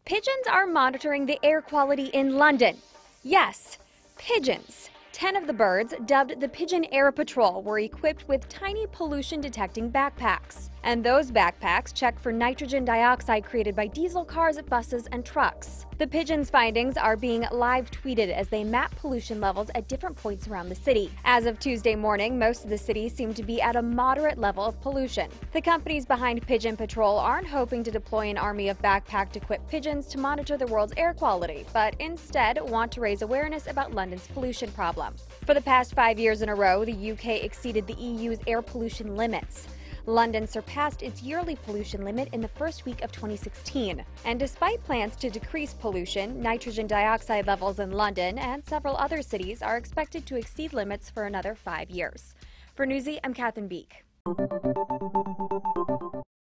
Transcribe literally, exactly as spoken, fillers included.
Pigeons are monitoring the air quality in London. Yes, pigeons. Ten of the birds, dubbed the Pigeon Air Patrol, were equipped with tiny pollution-detecting backpacks. And those backpacks check for nitrogen dioxide created by diesel cars, buses, and trucks. The pigeons' findings are being live tweeted as they map pollution levels at different points around the city. As of Tuesday morning, most of the city seemed to be at a moderate level of pollution. The companies behind Pigeon Patrol aren't hoping to deploy an army of backpack-equipped pigeons to monitor the world's air quality, but instead want to raise awareness about London's pollution problem. For the past five years in a row, the U K exceeded the E U's air pollution limits. London surpassed its yearly pollution limit in the first week of twenty sixteen. And despite plans to decrease pollution, nitrogen dioxide levels in London and several other cities are expected to exceed limits for another five years. For Newsy, I'm Katherine Beek.